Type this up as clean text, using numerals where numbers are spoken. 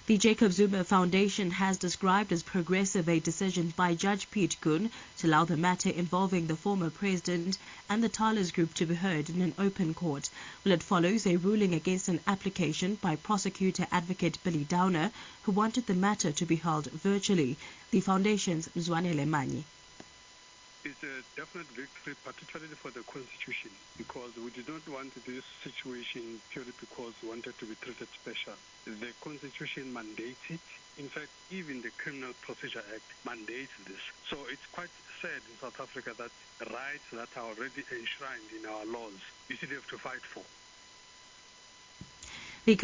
The Jacob Zuma Foundation has described as progressive a decision by Judge Pete Goon to allow the matter involving the former president and the Talis Group to be heard in an open court. Well, it follows a ruling against an application by prosecutor advocate Billy Downer, who wanted the matter to be held virtually. The foundation's Mzwanele Manyi. It's a definite victory, particularly for the Constitution, because we did not want this situation purely because we wanted to be treated special. The Constitution mandates it. In fact, even the Criminal Procedure Act mandates this. So it's quite sad in South Africa that rights that are already enshrined in our laws, you still have to fight for.